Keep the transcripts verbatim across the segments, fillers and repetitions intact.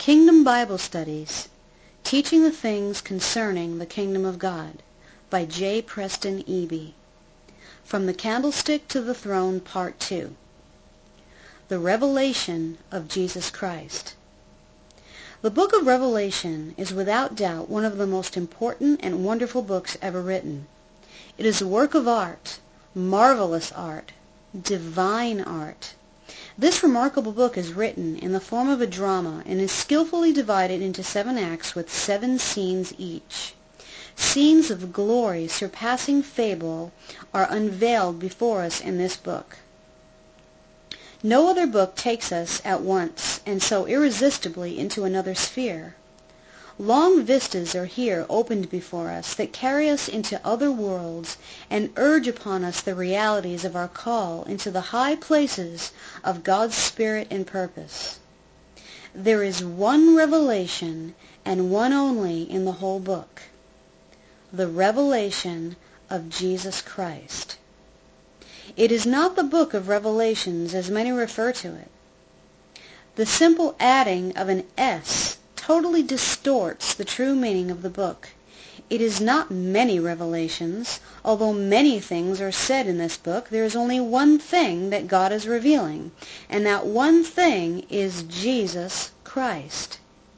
Kingdom Bible Studies, Teaching the Things Concerning the Kingdom of God, by J. Preston Eby. From the Candlestick to the Throne, Part two. The Revelation of Jesus Christ. The book of Revelation is without doubt one of the most important and wonderful books ever written. It is a work of art, marvelous art, divine art. This remarkable book is written in the form of a drama and is skillfully divided into seven acts with seven scenes each. Scenes of glory surpassing fable are unveiled before us in this book. No other book takes us at once and so irresistibly into another sphere. Long vistas are here opened before us that carry us into other worlds and urge upon us the realities of our call into the high places of God's Spirit and purpose. There is one revelation and one only in the whole book, the revelation of Jesus Christ. It is not the book of Revelations as many refer to it. The simple adding of an S totally distorts the true meaning of the book. It is not many revelations. Although many things are said in this book, there is only one thing that God is revealing, and that one thing is Jesus Christ.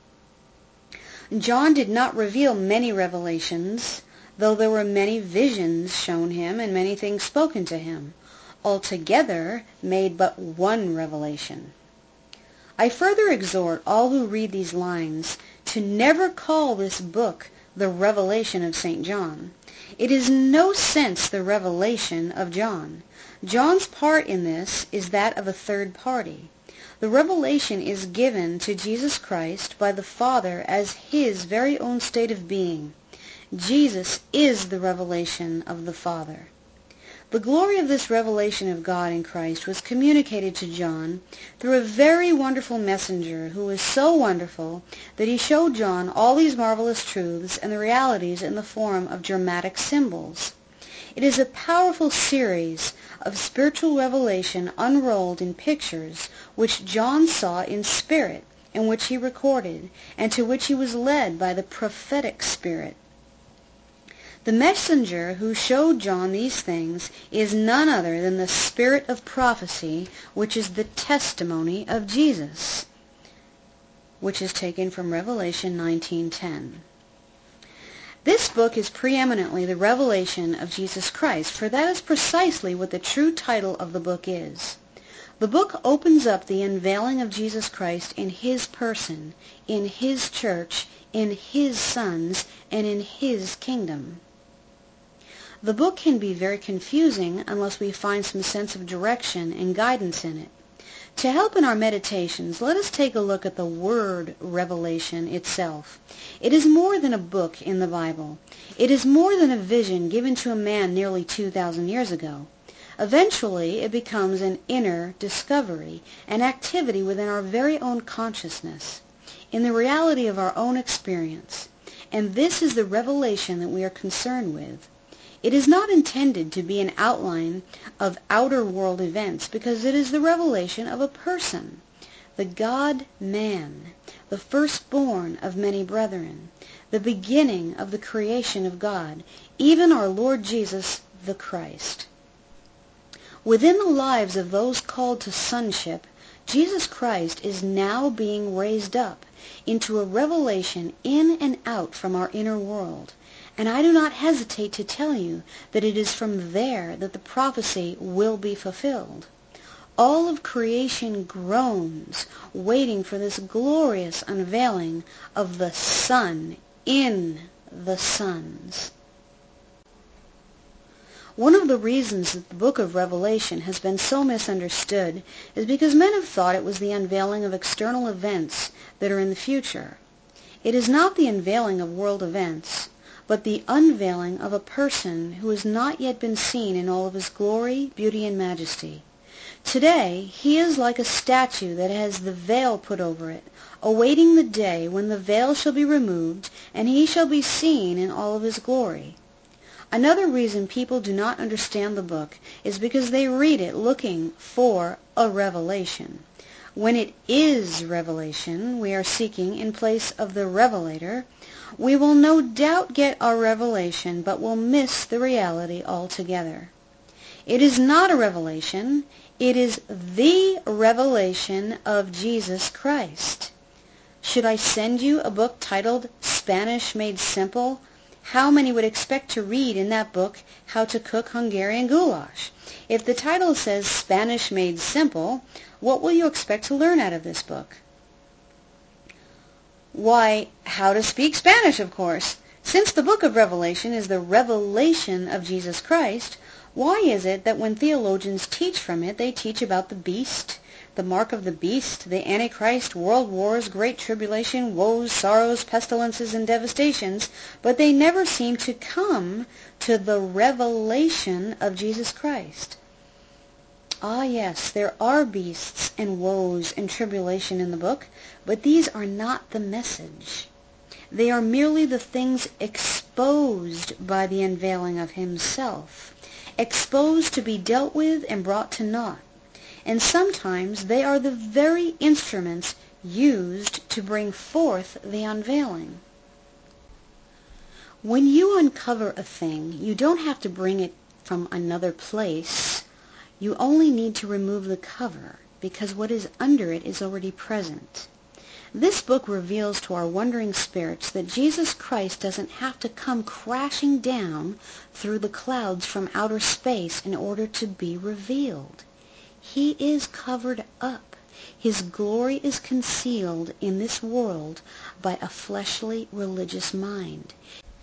John did not reveal many revelations, though there were many visions shown him and many things spoken to him, altogether made but one revelation. I further exhort all who read these lines to never call this book the Revelation of Saint John. It is in no sense the revelation of John. John's part in this is that of a third party. The revelation is given to Jesus Christ by the Father as his very own state of being. Jesus is the revelation of the Father. The glory of this revelation of God in Christ was communicated to John through a very wonderful messenger who was so wonderful that he showed John all these marvelous truths and the realities in the form of dramatic symbols. It is a powerful series of spiritual revelation unrolled in pictures which John saw in spirit and which he recorded, and to which he was led by the prophetic spirit. The messenger who showed John these things is none other than the spirit of prophecy, which is the testimony of Jesus, which is taken from Revelation nineteen ten. This book is preeminently the revelation of Jesus Christ, for that is precisely what the true title of the book is. The book opens up the unveiling of Jesus Christ in his person, in his church, in his sons, and in his kingdom. The book can be very confusing unless we find some sense of direction and guidance in it. To help in our meditations, let us take a look at the word revelation itself. It is more than a book in the Bible. It is more than a vision given to a man nearly two thousand years ago. Eventually, it becomes an inner discovery, an activity within our very own consciousness, in the reality of our own experience. And this is the revelation that we are concerned with. It is not intended to be an outline of outer world events, because it is the revelation of a person, the God-man, the firstborn of many brethren, the beginning of the creation of God, even our Lord Jesus the Christ. Within the lives of those called to sonship, Jesus Christ is now being raised up into a revelation in and out from our inner world. And I do not hesitate to tell you that it is from there that the prophecy will be fulfilled. All of creation groans, waiting for this glorious unveiling of the Son in the sons. One of the reasons that the book of Revelation has been so misunderstood is because men have thought it was the unveiling of external events that are in the future. It is not the unveiling of world events, but the unveiling of a person who has not yet been seen in all of his glory, beauty, and majesty. Today, he is like a statue that has the veil put over it, awaiting the day when the veil shall be removed, and he shall be seen in all of his glory. Another reason people do not understand the book is because they read it looking for a revelation. When it is revelation we are seeking in place of the revelator, we will no doubt get our revelation, but will miss the reality altogether. It is not a revelation, it is the revelation of Jesus Christ. Should I send you a book titled Spanish Made Simple? How many would expect to read in that book How to Cook Hungarian Goulash? If the title says Spanish Made Simple, what will you expect to learn out of this book? Why, how to speak Spanish, of course. Since the book of Revelation is the revelation of Jesus Christ, why is it that when theologians teach from it, they teach about the beast, the mark of the beast, the Antichrist, world wars, great tribulation, woes, sorrows, pestilences, and devastations, but they never seem to come to the revelation of Jesus Christ? Ah, yes, there are beasts and woes and tribulation in the book, but these are not the message. They are merely the things exposed by the unveiling of himself, exposed to be dealt with and brought to naught. And sometimes they are the very instruments used to bring forth the unveiling. When you uncover a thing, you don't have to bring it from another place. You only need to remove the cover, because what is under it is already present. This book reveals to our wondering spirits that Jesus Christ doesn't have to come crashing down through the clouds from outer space in order to be revealed. He is covered up. His glory is concealed in this world by a fleshly religious mind.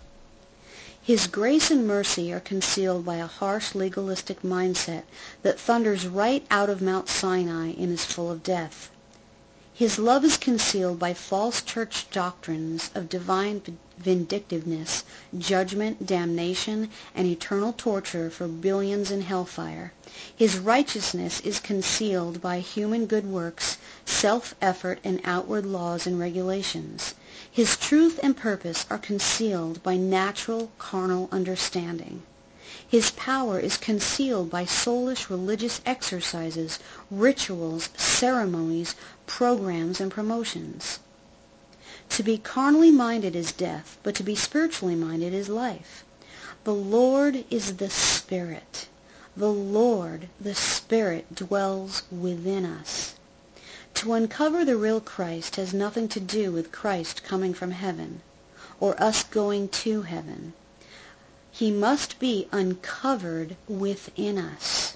His grace and mercy are concealed by a harsh legalistic mindset that thunders right out of Mount Sinai and is full of death. His love is concealed by false church doctrines of divine vindictiveness, judgment, damnation, and eternal torture for billions in hellfire. His righteousness is concealed by human good works, self-effort, and outward laws and regulations. His truth and purpose are concealed by natural, carnal understanding. His power is concealed by soulish religious exercises, rituals, ceremonies, programs, and promotions. To be carnally minded is death, but to be spiritually minded is life. The Lord is the Spirit. The Lord, the Spirit, dwells within us. To uncover the real Christ has nothing to do with Christ coming from heaven, or us going to heaven. He must be uncovered within us.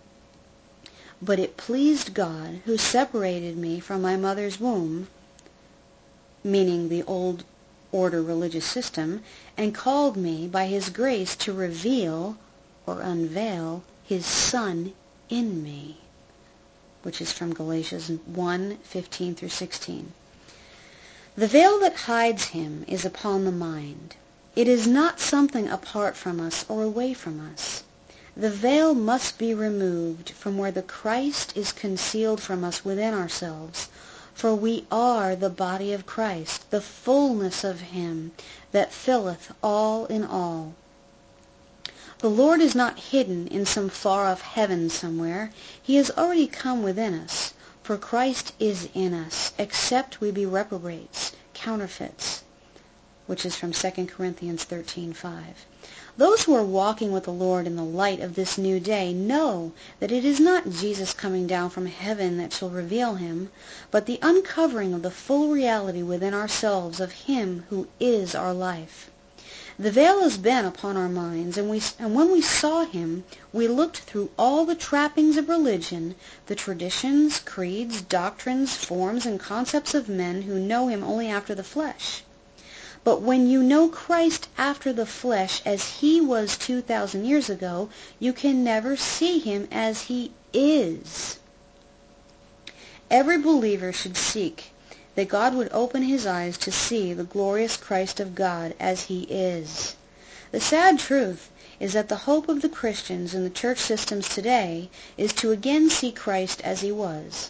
But it pleased God, who separated me from my mother's womb, meaning the old order religious system, and called me by his grace to reveal or unveil his Son in me, which is from Galatians one, fifteen through sixteen. The veil that hides him is upon the mind. It is not something apart from us or away from us. The veil must be removed from where the Christ is concealed from us within ourselves, for we are the body of Christ, the fullness of him that filleth all in all. The Lord is not hidden in some far-off heaven somewhere. He has already come within us, for Christ is in us, except we be reprobates, counterfeits, which is from Second Corinthians thirteen five. Those who are walking with the Lord in the light of this new day know that it is not Jesus coming down from heaven that shall reveal him, but the uncovering of the full reality within ourselves of him who is our life. The veil has been upon our minds, and, we, and when we saw him, we looked through all the trappings of religion, the traditions, creeds, doctrines, forms, and concepts of men who know him only after the flesh. But when you know Christ after the flesh as he was two thousand years ago, you can never see him as he is. Every believer should seek that God would open his eyes to see the glorious Christ of God as he is. The sad truth is that the hope of the Christians in the church systems today is to again see Christ as he was.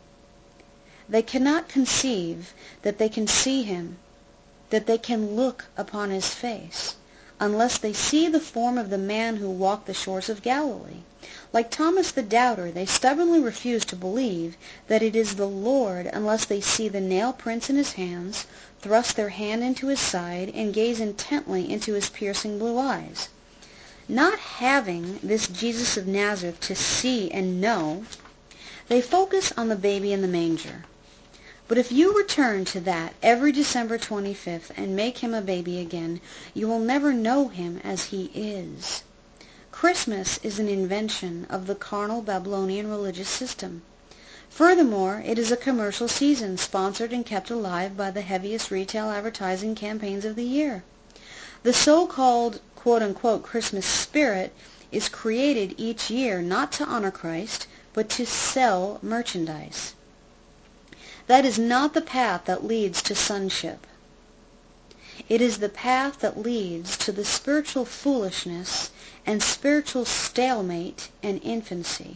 They cannot conceive that they can see him, that they can look upon his face. unless they see the form of the man who walked the shores of Galilee. Like Thomas the doubter, they stubbornly refuse to believe that it is the Lord unless they see the nail prints in his hands, thrust their hand into his side, and gaze intently into his piercing blue eyes. Not having this Jesus of Nazareth to see and know, they focus on the baby in the manger. But if you return to that every December twenty-fifth and make him a baby again, you will never know him as he is. Christmas is an invention of the carnal Babylonian religious system. Furthermore, it is a commercial season sponsored and kept alive by the heaviest retail advertising campaigns of the year. The so-called quote-unquote Christmas spirit is created each year not to honor Christ, but to sell merchandise. That is not the path that leads to sonship. It is the path that leads to the spiritual foolishness and spiritual stalemate and infancy.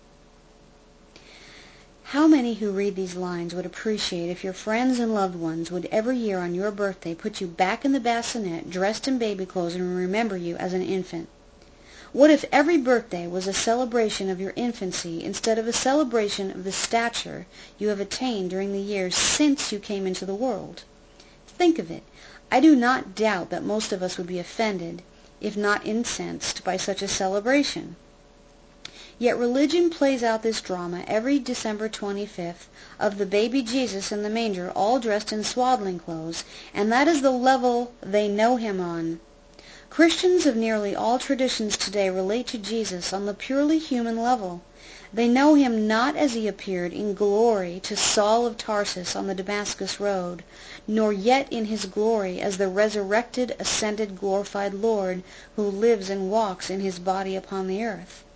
How many who read these lines would appreciate if your friends and loved ones would every year on your birthday put you back in the bassinet, dressed in baby clothes, and remember you as an infant? What if every birthday was a celebration of your infancy instead of a celebration of the stature you have attained during the years since you came into the world? Think of it. I do not doubt that most of us would be offended, if not incensed, by such a celebration. Yet religion plays out this drama every December twenty-fifth of the baby Jesus in the manger all dressed in swaddling clothes, and that is the level they know him on. Christians of nearly all traditions today relate to Jesus on the purely human level. They know him not as he appeared in glory to Saul of Tarsus on the Damascus road, nor yet in his glory as the resurrected, ascended, glorified Lord who lives and walks in his body upon the earth.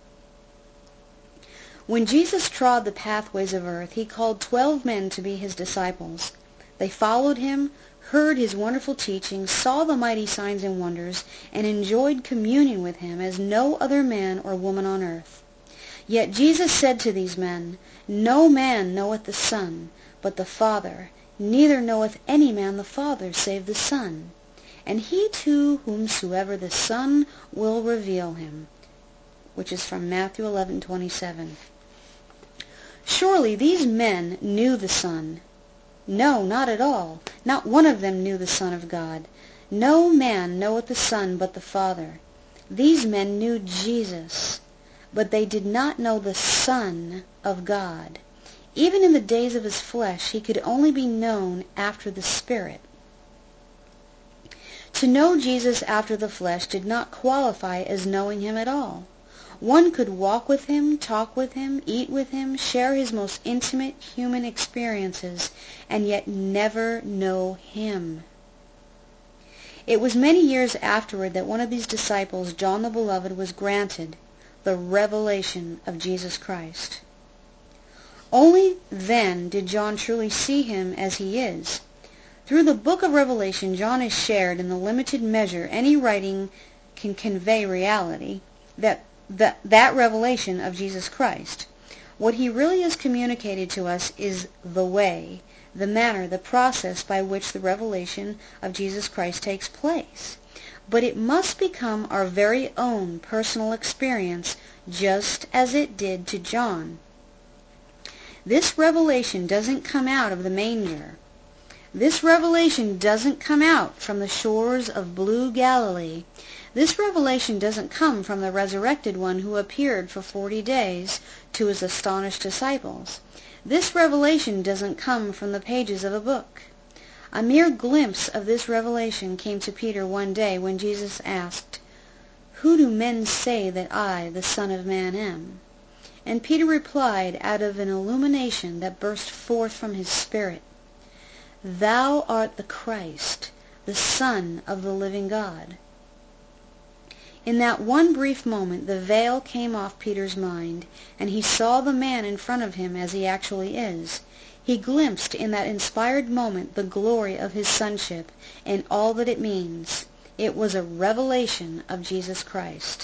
When Jesus trod the pathways of earth, he called twelve men to be his disciples. They followed him, heard his wonderful teachings, saw the mighty signs and wonders, and enjoyed communion with him as no other man or woman on earth. Yet Jesus said to these men, "No man knoweth the Son, but the Father, neither knoweth any man the Father, save the Son, and he to whomsoever the Son will reveal him," which is from Matthew eleven twenty-seven. Surely these men knew the Son. No, not at all. Not one of them knew the Son of God. No man knoweth the Son but the Father. These men knew Jesus, but they did not know the Son of God. Even in the days of his flesh, he could only be known after the Spirit. To know Jesus after the flesh did not qualify as knowing him at all. One could walk with him, talk with him, eat with him, share his most intimate human experiences, and yet never know him. It was many years afterward that one of these disciples, John the Beloved, was granted the revelation of Jesus Christ. Only then did John truly see him as he is. Through the book of Revelation, John is shared in the limited measure any writing can convey reality, that That, that revelation of Jesus Christ. What he really has communicated to us is the way, the manner, the process by which the revelation of Jesus Christ takes place. But it must become our very own personal experience, just as it did to John. This revelation doesn't come out of the manger. This revelation doesn't come out from the shores of blue Galilee. This revelation doesn't come from the resurrected one who appeared for forty days to his astonished disciples. This revelation doesn't come from the pages of a book. A mere glimpse of this revelation came to Peter one day when Jesus asked, "Who do men say that I, the Son of Man, am?" And Peter replied out of an illumination that burst forth from his spirit, "Thou art the Christ, the Son of the living God." In that one brief moment the veil came off Peter's mind, and he saw the man in front of him as he actually is. He glimpsed in that inspired moment the glory of his sonship and all that it means. It was a revelation of Jesus Christ.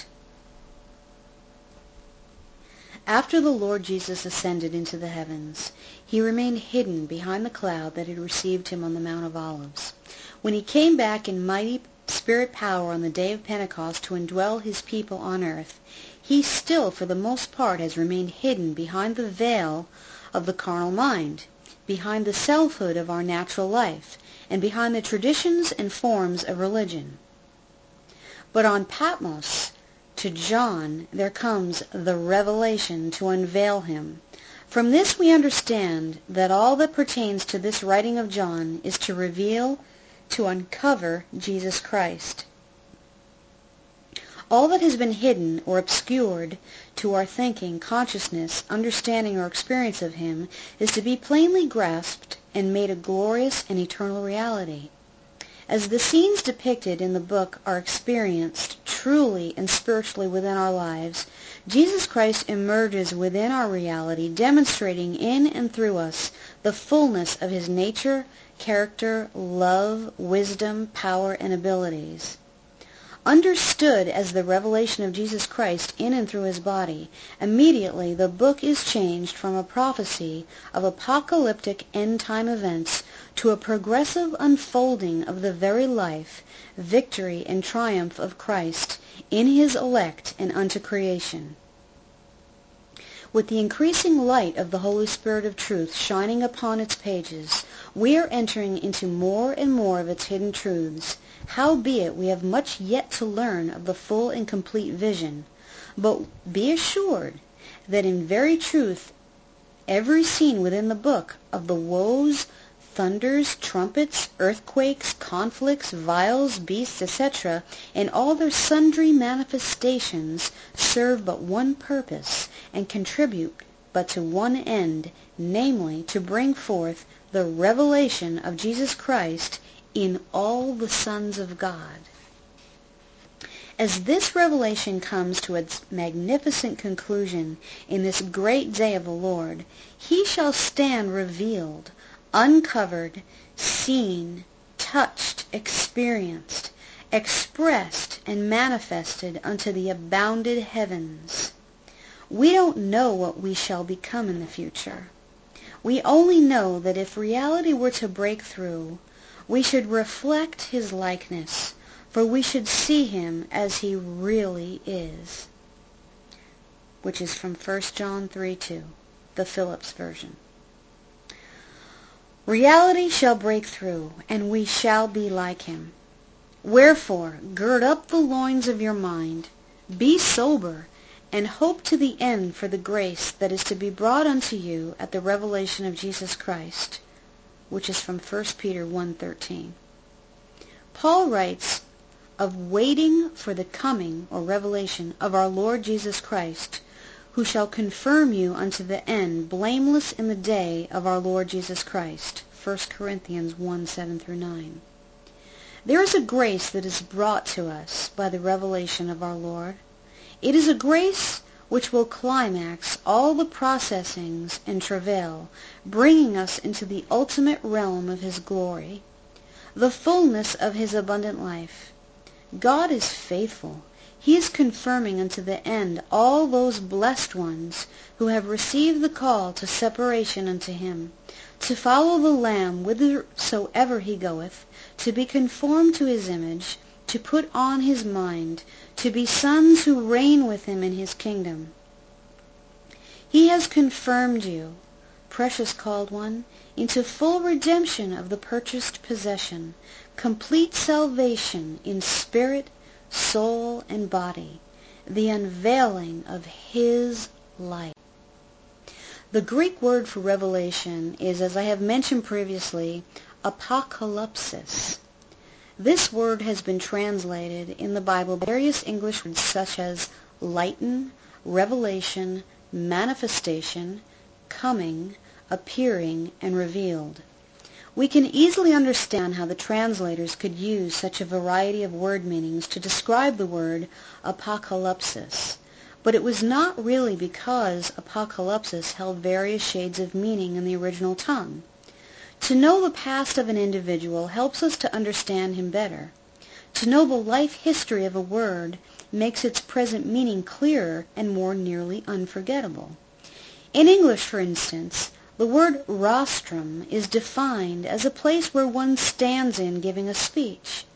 After the Lord Jesus ascended into the heavens, he remained hidden behind the cloud that had received him on the Mount of Olives. When he came back in mighty Spirit power on the day of Pentecost to indwell his people on earth, he still, for the most part, has remained hidden behind the veil of the carnal mind, behind the selfhood of our natural life, and behind the traditions and forms of religion. But on Patmos, to John, there comes the revelation to unveil him. From this we understand that all that pertains to this writing of John is to reveal, to uncover Jesus Christ. All that has been hidden or obscured to our thinking, consciousness, understanding, or experience of him is to be plainly grasped and made a glorious and eternal reality. As the scenes depicted in the book are experienced truly and spiritually within our lives, Jesus Christ emerges within our reality, demonstrating in and through us the fullness of his nature, character, love, wisdom, power, and abilities. Understood as the revelation of Jesus Christ in and through his body, immediately the book is changed from a prophecy of apocalyptic end-time events to a progressive unfolding of the very life, victory, and triumph of Christ in his elect and unto creation. With the increasing light of the Holy Spirit of truth shining upon its pages, we are entering into more and more of its hidden truths. Howbeit we have much yet to learn of the full and complete vision. But be assured that in very truth every scene within the book of the woes, thunders, trumpets, earthquakes, conflicts, vials, beasts, et cetera, and all their sundry manifestations serve but one purpose and contribute but to one end, namely, to bring forth the revelation of Jesus Christ in all the sons of God. As this revelation comes to its magnificent conclusion in this great day of the Lord, he shall stand revealed, uncovered, seen, touched, experienced, expressed, and manifested unto the abounded heavens. We don't know what we shall become in the future. We only know that if reality were to break through, we should reflect his likeness, for we should see him as he really is. Which is from First John three two, the Phillips version. Reality shall break through, and we shall be like him. Wherefore, gird up the loins of your mind, be sober, and hope to the end for the grace that is to be brought unto you at the revelation of Jesus Christ, which is from First Peter one thirteen. Paul writes of waiting for the coming or revelation of our Lord Jesus Christ, who shall confirm you unto the end, blameless in the day of our Lord Jesus Christ, First Corinthians one seven through nine. There is a grace that is brought to us by the revelation of our Lord. It is a grace which will climax all the processings and travail, bringing us into the ultimate realm of his glory, the fullness of his abundant life. God is faithful. He is confirming unto the end all those blessed ones who have received the call to separation unto him, to follow the Lamb whithersoever he goeth, to be conformed to his image, to put on his mind, to be sons who reign with him in his kingdom. He has confirmed you, precious called one, into full redemption of the purchased possession, complete salvation in spirit, soul, and body, the unveiling of his light. The Greek word for revelation is, as I have mentioned previously, apocalypsis. This word has been translated in the Bible by various English words such as lighten, revelation, manifestation, coming, appearing, and revealed. We can easily understand how the translators could use such a variety of word meanings to describe the word apocalypsis, but it was not really because apocalypsis held various shades of meaning in the original tongue. To know the past of an individual helps us to understand him better. To know the life history of a word makes its present meaning clearer and more nearly unforgettable. In English, for instance, the word rostrum is defined as a place where one stands in giving a speech.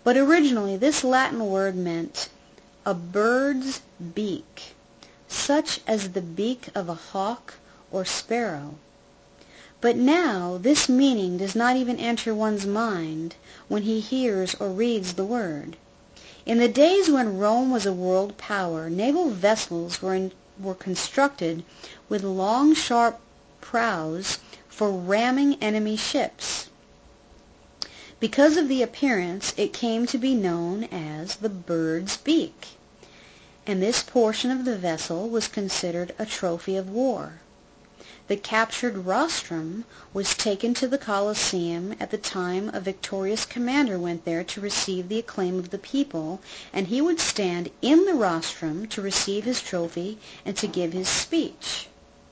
But originally this Latin word meant a bird's beak, such as the beak of a hawk or sparrow. But now this meaning does not even enter one's mind when he hears or reads the word. In the days when Rome was a world power, naval vessels were, in, were constructed with long, sharp prows for ramming enemy ships. Because of the appearance, it came to be known as the bird's beak, and this portion of the vessel was considered a trophy of war. The captured rostrum was taken to the Colosseum at the time a victorious commander went there to receive the acclaim of the people, and he would stand in the rostrum to receive his trophy and to give his speech.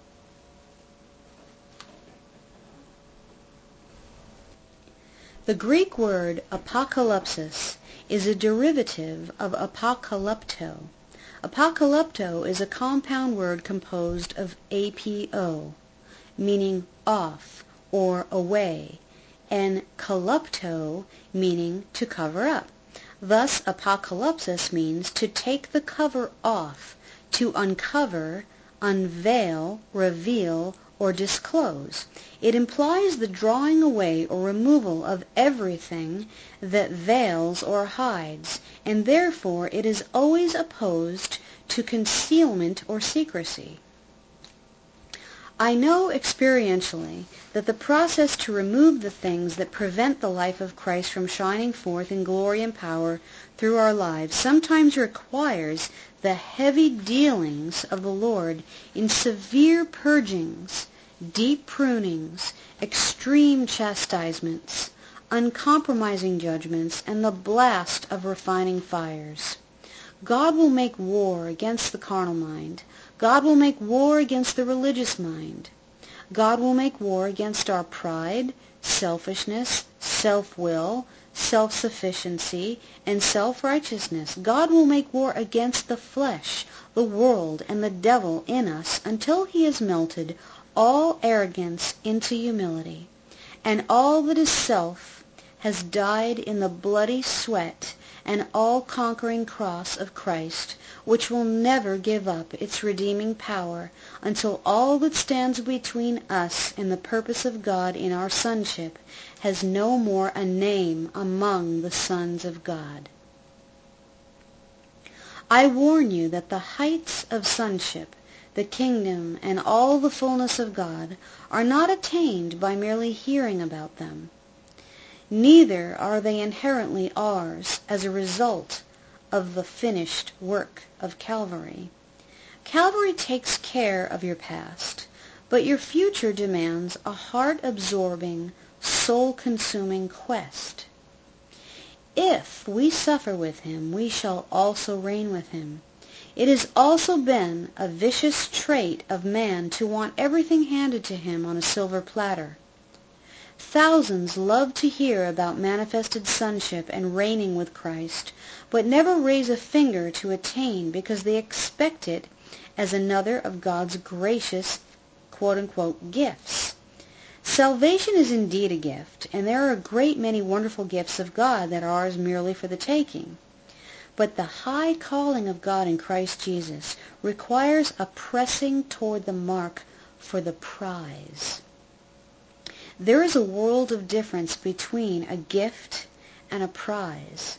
The Greek word apocalypsis is a derivative of apocalypto. Apocalypto is a compound word composed of apo, meaning off or away, and kalupto, meaning to cover up. Thus, apocalypsis means to take the cover off, to uncover, unveil, reveal, or disclose. It implies the drawing away or removal of everything that veils or hides, and therefore it is always opposed to concealment or secrecy. I know experientially that the process to remove the things that prevent the life of Christ from shining forth in glory and power through our lives sometimes requires the heavy dealings of the Lord in severe purgings, deep prunings, extreme chastisements, uncompromising judgments, and the blast of refining fires. God will make war against the carnal mind. God will make war against the religious mind. God will make war against our pride, selfishness, self-will, self-sufficiency, and self-righteousness. God will make war against the flesh, the world, and the devil in us until he has melted all arrogance into humility, and all that is self has died in the bloody sweat and all-conquering cross of Christ, which will never give up its redeeming power until all that stands between us and the purpose of God in our sonship has no more a name among the sons of God. I warn you that the heights of sonship, the kingdom, and all the fullness of God are not attained by merely hearing about them. Neither are they inherently ours as a result of the finished work of Calvary. Calvary takes care of your past, but your future demands a heart-absorbing, soul-consuming quest. If we suffer with him, we shall also reign with him. It has also been a vicious trait of man to want everything handed to him on a silver platter. Thousands love to hear about manifested sonship and reigning with Christ, but never raise a finger to attain because they expect it as another of God's gracious, quote-unquote, gifts. Salvation is indeed a gift, and there are a great many wonderful gifts of God that are ours merely for the taking. But the high calling of God in Christ Jesus requires a pressing toward the mark for the prize. There is a world of difference between a gift and a prize.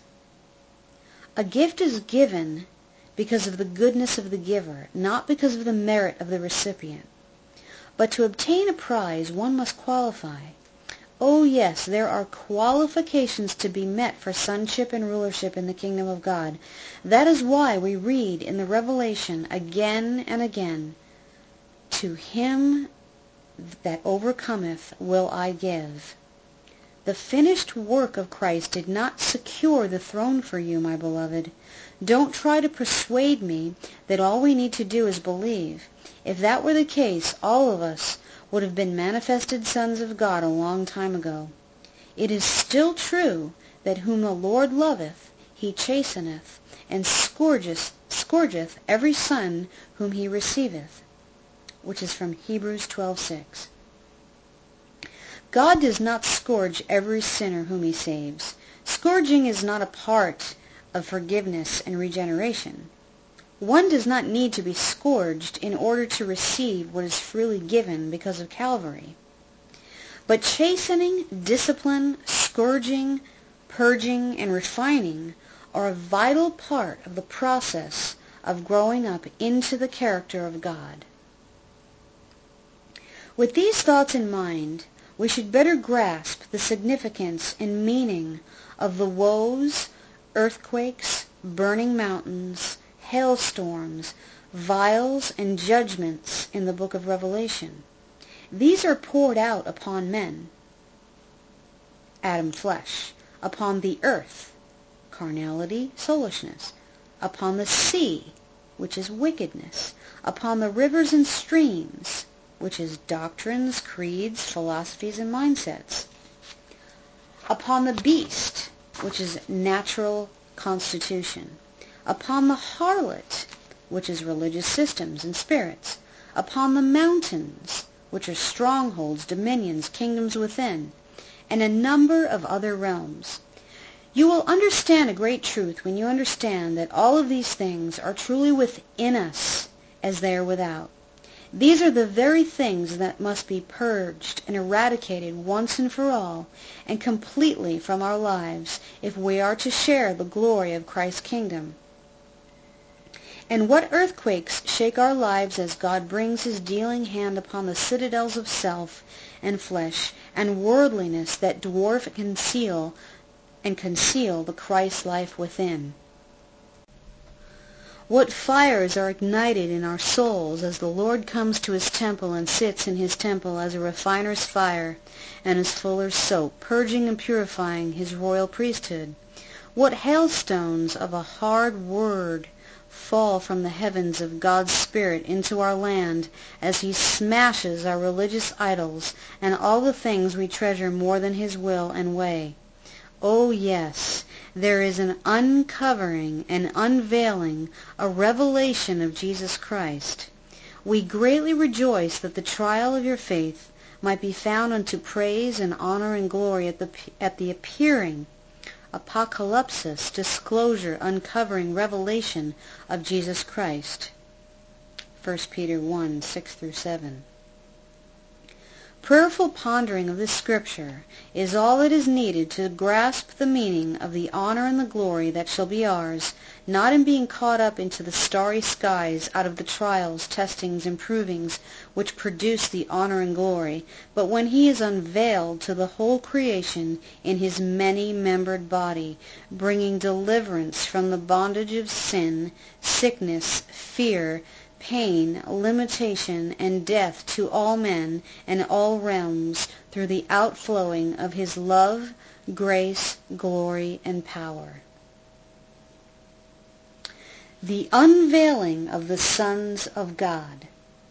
A gift is given because of the goodness of the giver, not because of the merit of the recipient. But to obtain a prize, one must qualify. Oh yes, there are qualifications to be met for sonship and rulership in the kingdom of God. That is why we read in the Revelation again and again, "To him that overcometh will I give." The finished work of Christ did not secure the throne for you, my beloved. Don't try to persuade me that all we need to do is believe. If that were the case, all of us would have been manifested sons of God a long time ago. It is still true that whom the Lord loveth, he chasteneth, and scourgeth, scourgeth every son whom he receiveth, which is from Hebrews twelve six. God does not scourge every sinner whom he saves. Scourging is not a part of forgiveness and regeneration. One does not need to be scourged in order to receive what is freely given because of Calvary. But chastening, discipline, scourging, purging, and refining are a vital part of the process of growing up into the character of God. With these thoughts in mind, we should better grasp the significance and meaning of the woes, earthquakes, burning mountains, hailstorms, vials, and judgments in the book of Revelation. These are poured out upon men, Adam flesh, upon the earth, carnality, soulishness, upon the sea, which is wickedness, upon the rivers and streams, which is doctrines, creeds, philosophies, and mindsets, upon the beast, which is natural constitution, upon the harlot, which is religious systems and spirits, upon the mountains, which are strongholds, dominions, kingdoms within, and a number of other realms. You will understand a great truth when you understand that all of these things are truly within us as they are without. These are the very things that must be purged and eradicated once and for all and completely from our lives if we are to share the glory of Christ's kingdom. And what earthquakes shake our lives as God brings his dealing hand upon the citadels of self and flesh and worldliness that dwarf and conceal and conceal the Christ life within. What fires are ignited in our souls as the Lord comes to his temple and sits in his temple as a refiner's fire and as fuller's soap, purging and purifying his royal priesthood. What hailstones of a hard word fall from the heavens of God's Spirit into our land as he smashes our religious idols and all the things we treasure more than his will and way. Oh yes, there is an uncovering, an unveiling, a revelation of Jesus Christ. We greatly rejoice that the trial of your faith might be found unto praise and honor and glory at the at the appearing, apocalypsis, disclosure, uncovering, revelation of Jesus Christ. First Peter one, six through seven. Prayerful pondering of this scripture is all that is needed to grasp the meaning of the honor and the glory that shall be ours, not in being caught up into the starry skies out of the trials, testings, and provings which produce the honor and glory, but when he is unveiled to the whole creation in his many-membered body, bringing deliverance from the bondage of sin, sickness, fear, pain, limitation, and death to all men and all realms through the outflowing of his love, grace, glory, and power. The unveiling of the sons of God.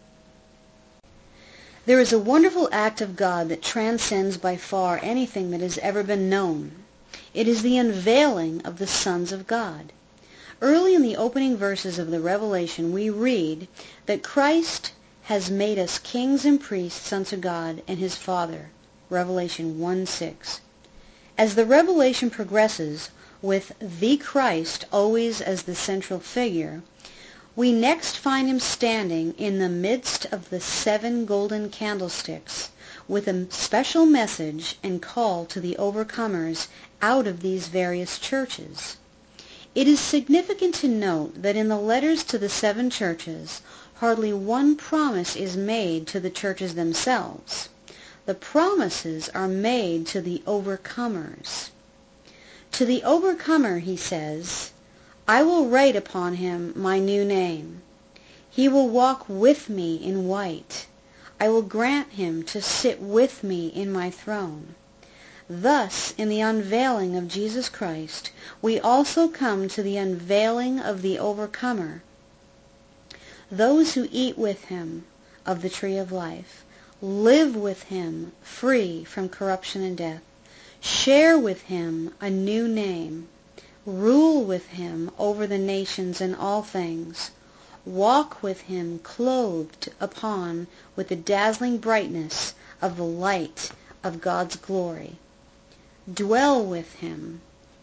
There is a wonderful act of God that transcends by far anything that has ever been known. It is the unveiling of the sons of God. Early in the opening verses of the Revelation, we read that Christ has made us kings and priests unto God and his Father. Revelation one six. As the revelation progresses, with the Christ always as the central figure, we next find him standing in the midst of the seven golden candlesticks with a special message and call to the overcomers out of these various churches. It is significant to note that in the letters to the seven churches, hardly one promise is made to the churches themselves. The promises are made to the overcomers. To the overcomer, he says, I will write upon him my new name. He will walk with me in white. I will grant him to sit with me in my throne. Thus, in the unveiling of Jesus Christ, we also come to the unveiling of the overcomer, those who eat with him of the tree of life, live with him free from corruption and death, share with him a new name, rule with him over the nations and all things, walk with him clothed upon with the dazzling brightness of the light of God's glory. Dwell with him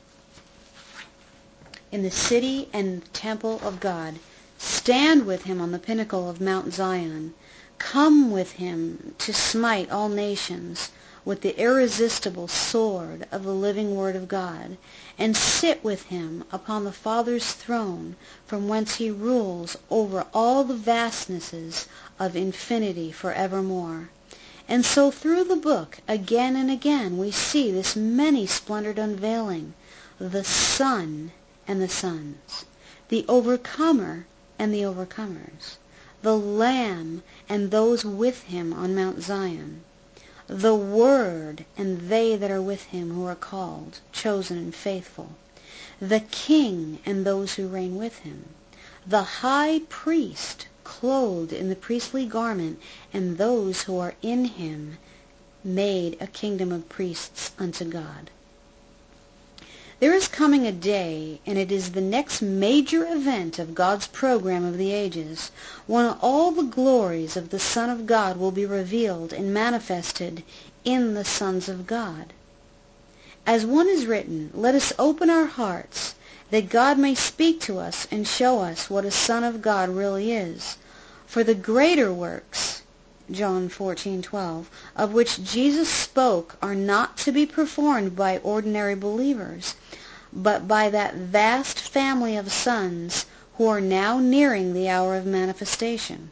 in the city and temple of God. Stand with him on the pinnacle of Mount Zion. Come with him to smite all nations with the irresistible sword of the living word of God, and sit with him upon the Father's throne, from whence he rules over all the vastnesses of infinity forevermore. And so through the book, again and again, we see this many-splendored unveiling, the Son and the sons, the overcomer and the overcomers, the Lamb and those with him on Mount Zion, the Word and they that are with him who are called, chosen, and faithful, the King and those who reign with him, the High Priest clothed in the priestly garment, and those who are in him, made a kingdom of priests unto God. There is coming a day, and it is the next major event of God's program of the ages, when all the glories of the Son of God will be revealed and manifested in the sons of God. As one is written, let us open our hearts, that God may speak to us and show us what a son of God really is. For the greater works, John fourteen twelve, of which Jesus spoke are not to be performed by ordinary believers, but by that vast family of sons who are now nearing the hour of manifestation.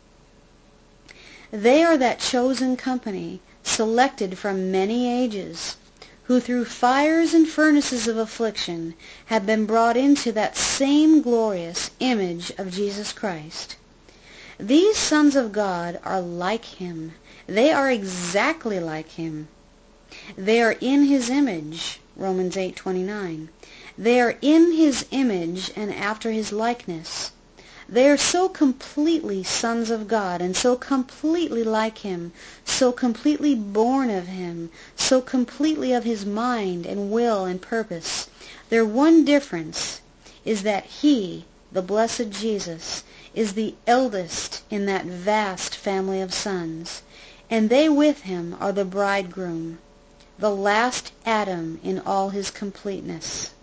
They are that chosen company, selected from many ages, who through fires and furnaces of affliction have been brought into that same glorious image of Jesus Christ. These sons of God are like him. They are exactly like him. They are in his image, Romans eight twenty-nine. They are in his image and after his likeness. They are so completely sons of God, and so completely like him, so completely born of him, so completely of his mind and will and purpose. Their one difference is that he, the blessed Jesus, is the eldest in that vast family of sons, and they with him are the bridegroom, the last Adam in all his completeness.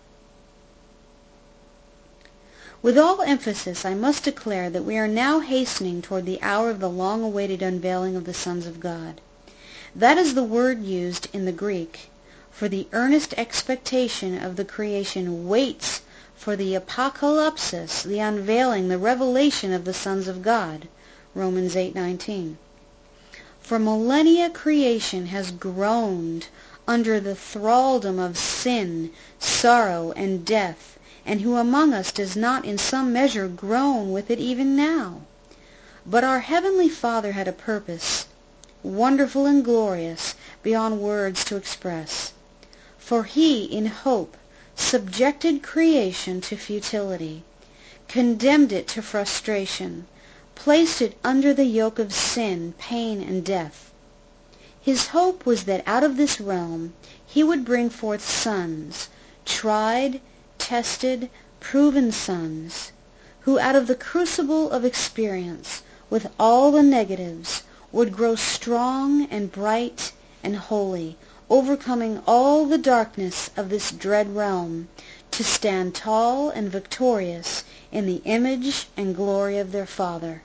With all emphasis, I must declare that we are now hastening toward the hour of the long-awaited unveiling of the sons of God. That is the word used in the Greek, for the earnest expectation of the creation waits for the apocalypsis, the unveiling, the revelation of the sons of God, Romans eight nineteen. For millennia creation has groaned under the thraldom of sin, sorrow, and death, and who among us does not in some measure groan with it even now? But our Heavenly Father had a purpose, wonderful and glorious, beyond words to express. For he, in hope, subjected creation to futility, condemned it to frustration, placed it under the yoke of sin, pain, and death. His hope was that out of this realm he would bring forth sons, tried, tested, proven sons, who out of the crucible of experience, with all the negatives, would grow strong and bright and holy, overcoming all the darkness of this dread realm, to stand tall and victorious in the image and glory of their Father.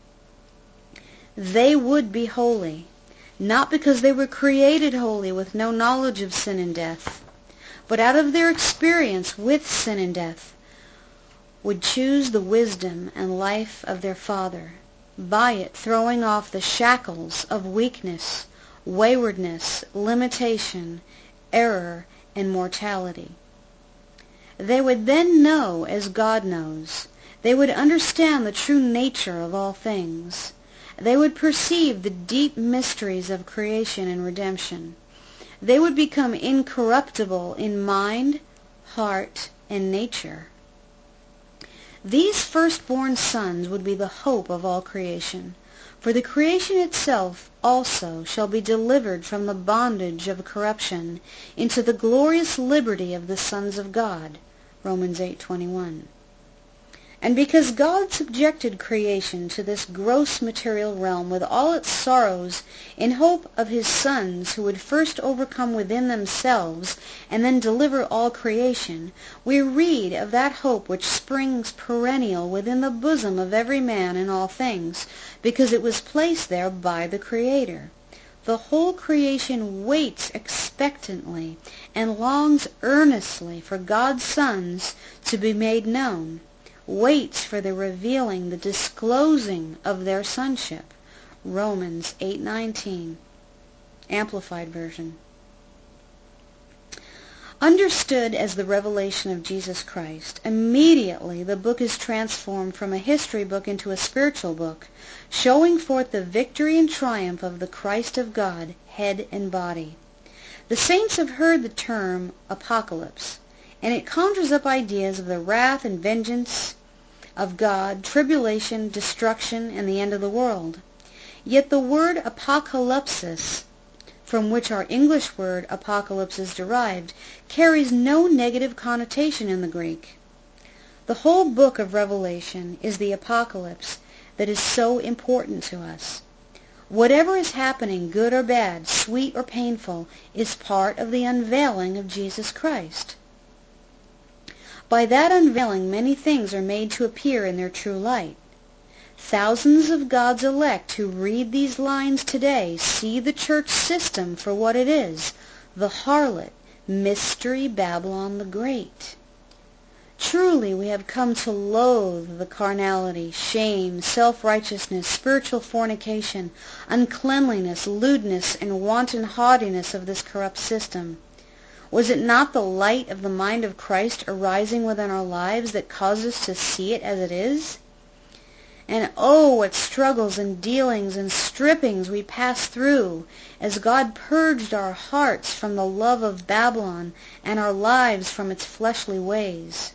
They would be holy, not because they were created holy with no knowledge of sin and death, but out of their experience with sin and death, would choose the wisdom and life of their Father, by it throwing off the shackles of weakness, waywardness, limitation, error, and mortality. They would then know as God knows. They would understand the true nature of all things. They would perceive the deep mysteries of creation and redemption. They would become incorruptible in mind, heart, and nature. These firstborn sons would be the hope of all creation, for the creation itself also shall be delivered from the bondage of corruption into the glorious liberty of the sons of God, Romans eight twenty-one. And because God subjected creation to this gross material realm with all its sorrows in hope of his sons who would first overcome within themselves and then deliver all creation, we read of that hope which springs perennial within the bosom of every man in all things, because it was placed there by the Creator. The whole creation waits expectantly and longs earnestly for God's sons to be made known, waits for the revealing, the disclosing of their sonship. Romans eight nineteen, Amplified Version. Understood as the revelation of Jesus Christ, immediately the book is transformed from a history book into a spiritual book, showing forth the victory and triumph of the Christ of God, head and body. The saints have heard the term apocalypse, and it conjures up ideas of the wrath and vengeance of God, tribulation, destruction, and the end of the world. Yet the word apocalypsis, from which our English word apocalypse is derived, carries no negative connotation in the Greek. The whole book of Revelation is the apocalypse that is so important to us. Whatever is happening, good or bad, sweet or painful, is part of the unveiling of Jesus Christ. By that unveiling, many things are made to appear in their true light. Thousands of God's elect who read these lines today see the church system for what it is, the harlot, Mystery Babylon the Great. Truly, we have come to loathe the carnality, shame, self-righteousness, spiritual fornication, uncleanliness, lewdness, and wanton haughtiness of this corrupt system. Was it not the light of the mind of Christ arising within our lives that caused us to see it as it is? And oh, what struggles and dealings and strippings we passed through as God purged our hearts from the love of Babylon and our lives from its fleshly ways.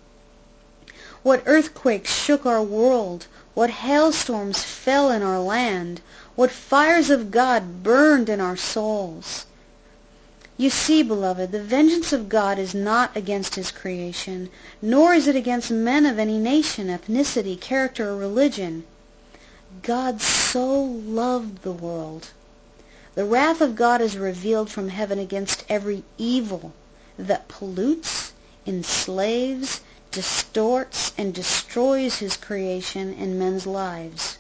What earthquakes shook our world, what hailstorms fell in our land, what fires of God burned in our souls. You see, beloved, the vengeance of God is not against his creation, nor is it against men of any nation, ethnicity, character, or religion. God so loved the world. The wrath of God is revealed from heaven against every evil that pollutes, enslaves, distorts, and destroys his creation and men's lives.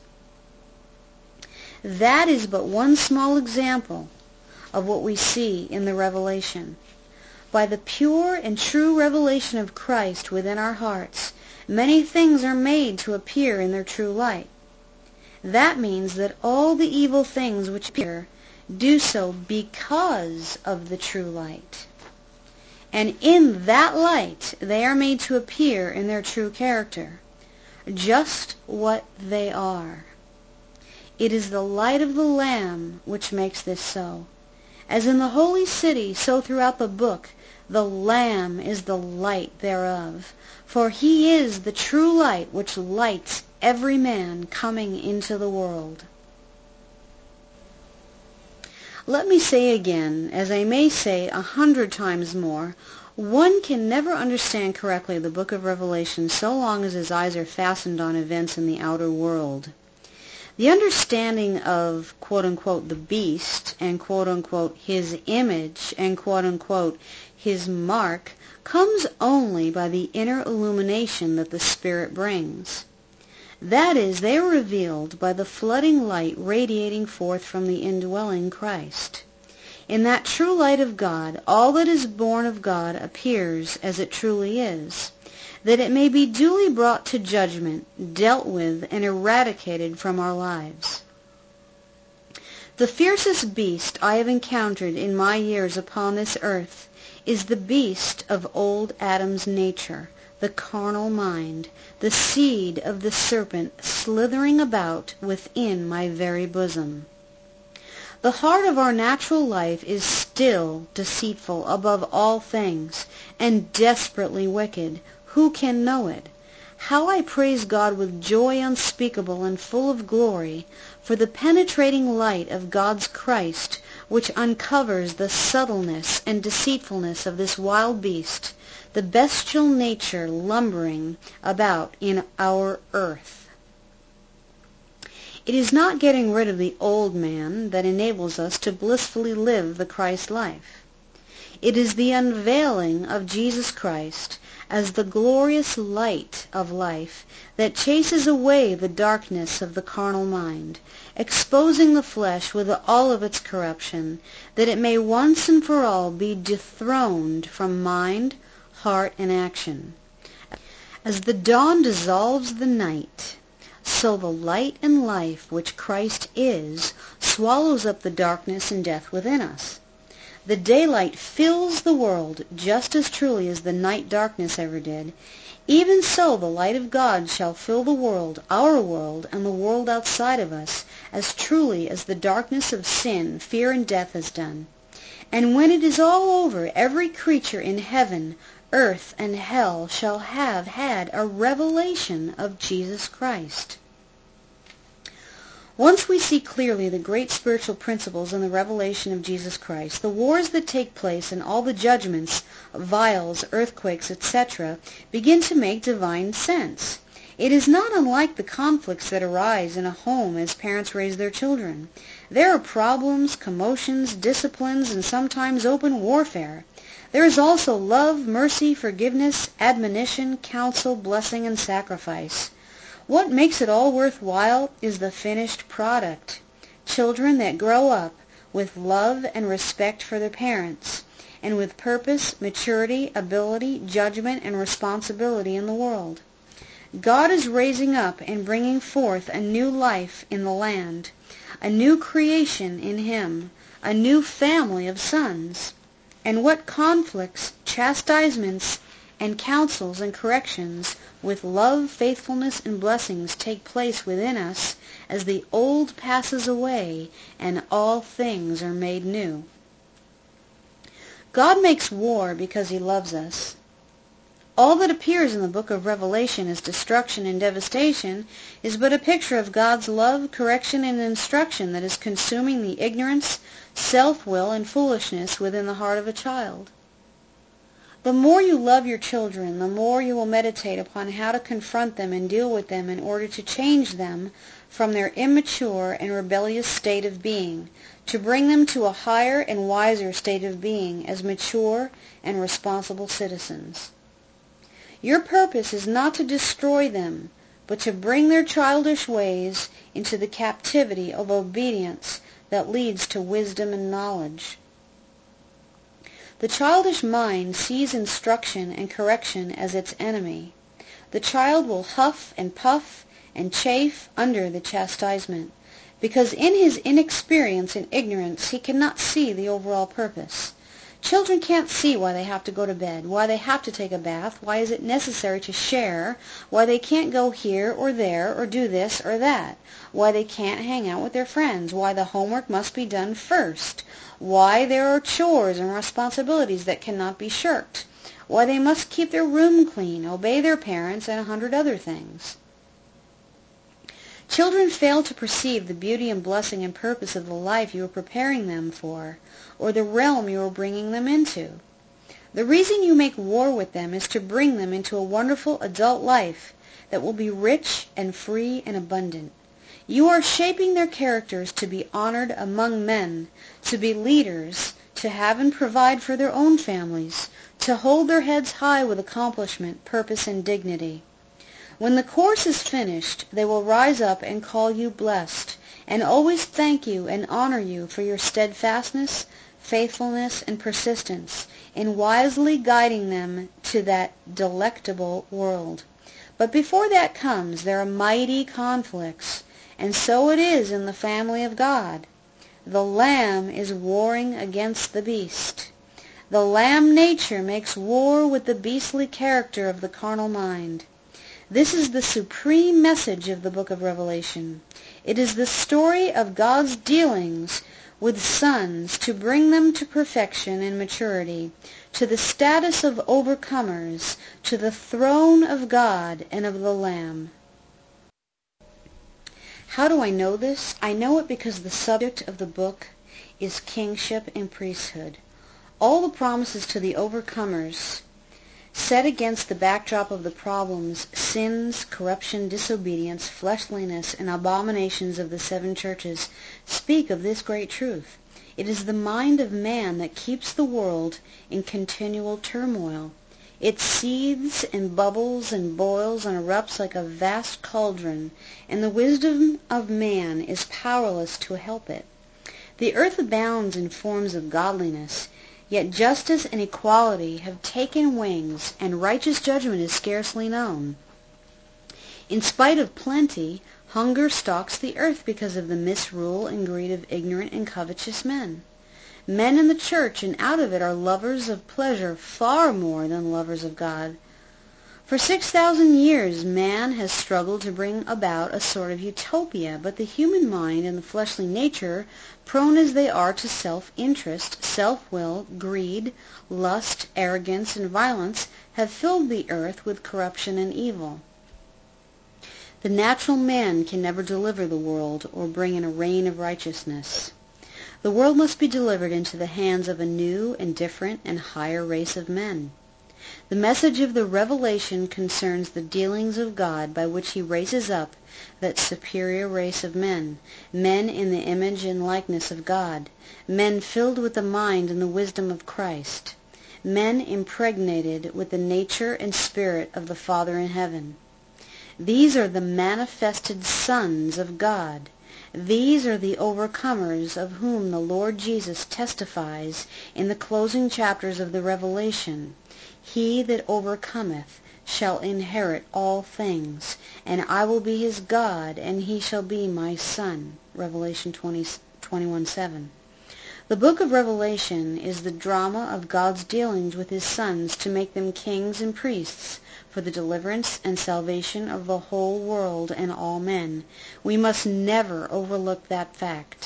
That is but one small example of what we see in the Revelation. By the pure and true revelation of Christ within our hearts, many things are made to appear in their true light. That means that all the evil things which appear do so because of the true light. And in that light they are made to appear in their true character, just what they are. It is the light of the Lamb which makes this so. As in the holy city, so throughout the book, the Lamb is the light thereof. For he is the true light which lights every man coming into the world. Let me say again, as I may say a hundred times more, one can never understand correctly the book of Revelation so long as his eyes are fastened on events in the outer world. The understanding of, quote-unquote, the beast, and, quote-unquote, his image, and, quote-unquote, his mark, comes only by the inner illumination that the Spirit brings. That is, they are revealed by the flooding light radiating forth from the indwelling Christ. In that true light of God, all that is born of God appears as it truly is, that it may be duly brought to judgment, dealt with, and eradicated from our lives. The fiercest beast I have encountered in my years upon this earth is the beast of old Adam's nature, the carnal mind, the seed of the serpent slithering about within my very bosom. The heart of our natural life is still deceitful above all things, and desperately wicked. Who can know it? How I praise God with joy unspeakable and full of glory for the penetrating light of God's Christ, which uncovers the subtleness and deceitfulness of this wild beast, the bestial nature lumbering about in our earth. It is not getting rid of the old man that enables us to blissfully live the Christ life. It is the unveiling of Jesus Christ as the glorious light of life that chases away the darkness of the carnal mind, exposing the flesh with all of its corruption, that it may once and for all be dethroned from mind, heart, and action. As the dawn dissolves the night, so the light and life which Christ is swallows up the darkness and death within us. The daylight fills the world just as truly as the night darkness ever did. Even so the light of God shall fill the world, our world, and the world outside of us, as truly as the darkness of sin, fear, and death has done. And when it is all over, every creature in heaven, earth, and hell shall have had a revelation of Jesus Christ. Once we see clearly the great spiritual principles in the revelation of Jesus Christ, the wars that take place and all the judgments, vials, earthquakes, et cetera, begin to make divine sense. It is not unlike the conflicts that arise in a home as parents raise their children. There are problems, commotions, disciplines, and sometimes open warfare. There is also love, mercy, forgiveness, admonition, counsel, blessing, and sacrifice. What makes it all worthwhile is the finished product. Children that grow up with love and respect for their parents, and with purpose, maturity, ability, judgment, and responsibility in the world. God is raising up and bringing forth a new life in the land, a new creation in Him, a new family of sons. And what conflicts, chastisements, and counsels and corrections with love, faithfulness, and blessings take place within us as the old passes away and all things are made new. God makes war because He loves us. All that appears in the book of Revelation as destruction and devastation is but a picture of God's love, correction, and instruction that is consuming the ignorance, self-will, and foolishness within the heart of a child. The more you love your children, the more you will meditate upon how to confront them and deal with them in order to change them from their immature and rebellious state of being, to bring them to a higher and wiser state of being as mature and responsible citizens. Your purpose is not to destroy them, but to bring their childish ways into the captivity of obedience that leads to wisdom and knowledge. The childish mind sees instruction and correction as its enemy. The child will huff and puff and chafe under the chastisement, because in his inexperience and ignorance he cannot see the overall purpose. Children can't see why they have to go to bed, why they have to take a bath, why is it necessary to share, why they can't go here or there or do this or that, why they can't hang out with their friends, why the homework must be done first, why there are chores and responsibilities that cannot be shirked, why they must keep their room clean, obey their parents, and a hundred other things. Children fail to perceive the beauty and blessing and purpose of the life you are preparing them for, or the realm you are bringing them into. The reason you make war with them is to bring them into a wonderful adult life that will be rich and free and abundant. You are shaping their characters to be honored among men, to be leaders, to have and provide for their own families, to hold their heads high with accomplishment, purpose, and dignity. When the course is finished, they will rise up and call you blessed, and always thank you and honor you for your steadfastness, faithfulness, and persistence in wisely guiding them to that delectable world. But before that comes, there are mighty conflicts, and so it is in the family of God. The Lamb is warring against the beast. The Lamb nature makes war with the beastly character of the carnal mind. This is the supreme message of the book of Revelation. It is the story of God's dealings with sons to bring them to perfection and maturity, to the status of overcomers, to the throne of God and of the Lamb. How do I know this? I know it because the subject of the book is kingship and priesthood. All the promises to the overcomers, set against the backdrop of the problems, sins, corruption, disobedience, fleshliness, and abominations of the seven churches, speak of this great truth. It is the mind of man that keeps the world in continual turmoil. It seethes and bubbles and boils and erupts like a vast cauldron, and the wisdom of man is powerless to help it. The earth abounds in forms of godliness, yet justice and equality have taken wings, and righteous judgment is scarcely known. In spite of plenty, hunger stalks the earth because of the misrule and greed of ignorant and covetous men. Men in the church and out of it are lovers of pleasure far more than lovers of God. For six thousand years man has struggled to bring about a sort of utopia, but the human mind and the fleshly nature, prone as they are to self-interest, self-will, greed, lust, arrogance, and violence, have filled the earth with corruption and evil. The natural man can never deliver the world or bring in a reign of righteousness. The world must be delivered into the hands of a new and different and higher race of men. The message of the Revelation concerns the dealings of God by which he raises up that superior race of men, men in the image and likeness of God, men filled with the mind and the wisdom of Christ, men impregnated with the nature and spirit of the Father in heaven. These are the manifested sons of God. These are the overcomers of whom the Lord Jesus testifies in the closing chapters of the Revelation. He that overcometh shall inherit all things, and I will be his God, and he shall be my son. Revelation twenty-one seven. The book of Revelation is the drama of God's dealings with his sons to make them kings and priests for the deliverance and salvation of the whole world and all men. We must never overlook that fact.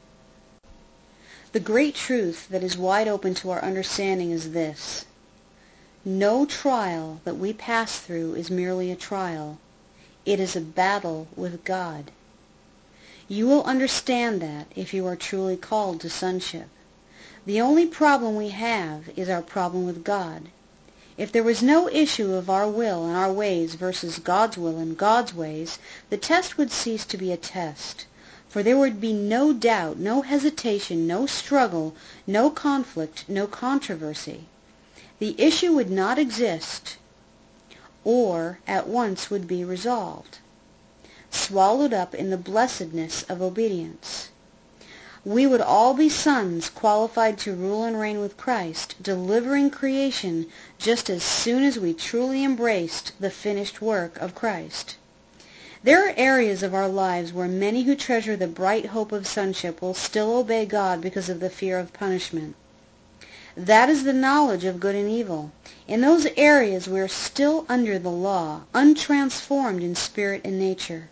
The great truth that is wide open to our understanding is this: no trial that we pass through is merely a trial. It is a battle with God. You will understand that if you are truly called to sonship. The only problem we have is our problem with God. If there was no issue of our will and our ways versus God's will and God's ways, the test would cease to be a test, for there would be no doubt, no hesitation, no struggle, no conflict, no controversy. The issue would not exist, or at once would be resolved, swallowed up in the blessedness of obedience. We would all be sons qualified to rule and reign with Christ, delivering creation just as soon as we truly embraced the finished work of Christ. There are areas of our lives where many who treasure the bright hope of sonship will still obey God because of the fear of punishment. That is the knowledge of good and evil. In those areas we are still under the law, untransformed in spirit and nature.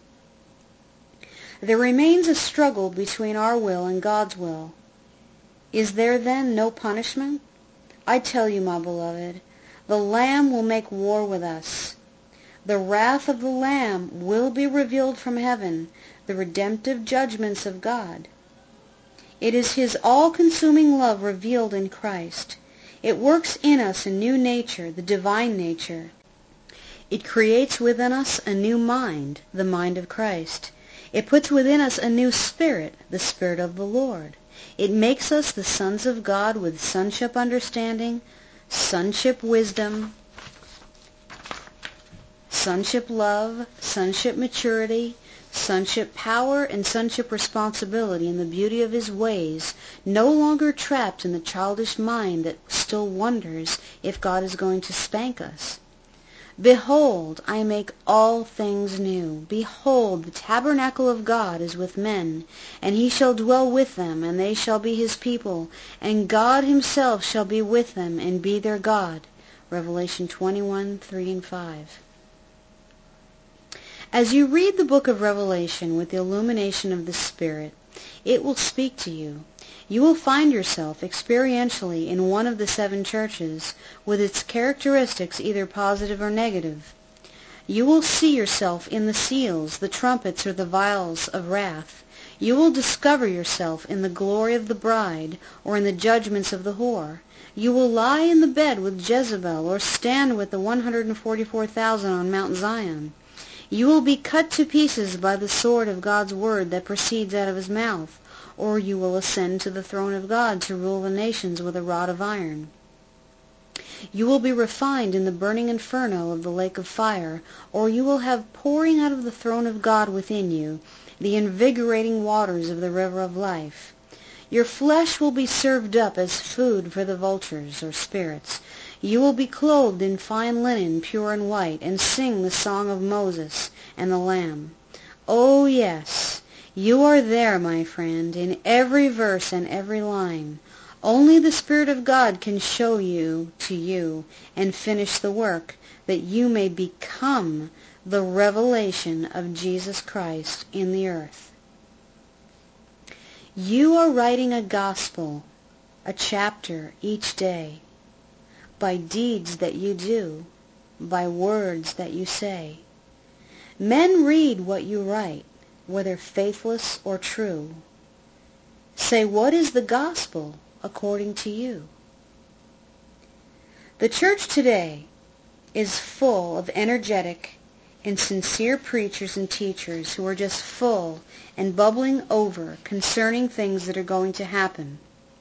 There remains a struggle between our will and God's will. Is there then no punishment? I tell you, my beloved, the Lamb will make war with us. The wrath of the Lamb will be revealed from heaven, the redemptive judgments of God. It is his all-consuming love revealed in Christ. It works in us a new nature, the divine nature. It creates within us a new mind, the mind of Christ. It puts within us a new spirit, the Spirit of the Lord. It makes us the sons of God with sonship understanding, sonship wisdom, sonship love, sonship maturity, sonship power, and sonship responsibility in the beauty of his ways, no longer trapped in the childish mind that still wonders if God is going to spank us. Behold, I make all things new. Behold, the tabernacle of God is with men, and he shall dwell with them, and they shall be his people, and God himself shall be with them and be their God. Revelation twenty-one, three and five. As you read the book of Revelation with the illumination of the Spirit, it will speak to you. You will find yourself experientially in one of the seven churches, with its characteristics either positive or negative. You will see yourself in the seals, the trumpets, or the vials of wrath. You will discover yourself in the glory of the bride, or in the judgments of the whore. You will lie in the bed with Jezebel, or stand with the one hundred forty-four thousand on Mount Zion. You will be cut to pieces by the sword of God's word that proceeds out of his mouth, or you will ascend to the throne of God to rule the nations with a rod of iron. You will be refined in the burning inferno of the lake of fire, or you will have pouring out of the throne of God within you the invigorating waters of the river of life. Your flesh will be served up as food for the vultures, or spirits. You will be clothed in fine linen, pure and white, and sing the song of Moses and the Lamb. Oh, yes, you are there, my friend, in every verse and every line. Only the Spirit of God can show you to you and finish the work, that you may become the revelation of Jesus Christ in the earth. You are writing a gospel, a chapter each day, by deeds that you do, by words that you say. Men read what you write, whether faithless or true. Say, what is the gospel according to you? The church today is full of energetic and sincere preachers and teachers who are just full and bubbling over concerning things that are going to happen.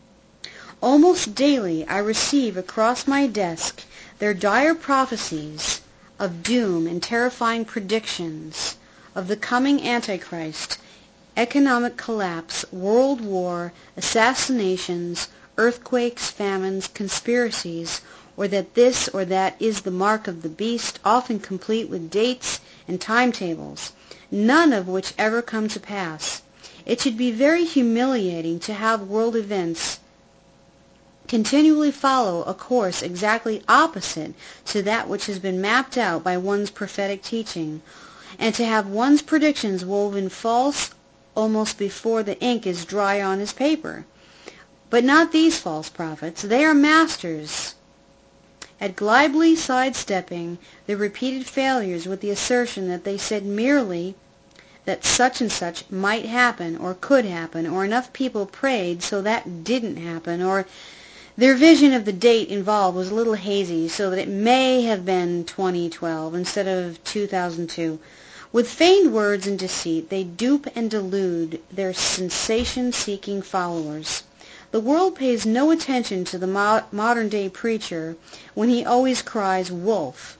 Almost daily I receive across my desk their dire prophecies of doom and terrifying predictions of the coming Antichrist, economic collapse, world war, assassinations, earthquakes, famines, conspiracies, or that this or that is the mark of the beast, often complete with dates and timetables, none of which ever come to pass. It should be very humiliating to have world events continually follow a course exactly opposite to that which has been mapped out by one's prophetic teaching, and to have one's predictions woven false almost before the ink is dry on his paper. But not these false prophets. They are masters at glibly sidestepping the repeated failures with the assertion that they said merely that such and such might happen or could happen, or enough people prayed so that didn't happen, or their vision of the date involved was a little hazy so that it may have been twenty twelve instead of two thousand two. With feigned words and deceit, they dupe and delude their sensation-seeking followers. The world pays no attention to the mo- modern-day preacher when he always cries, "Wolf."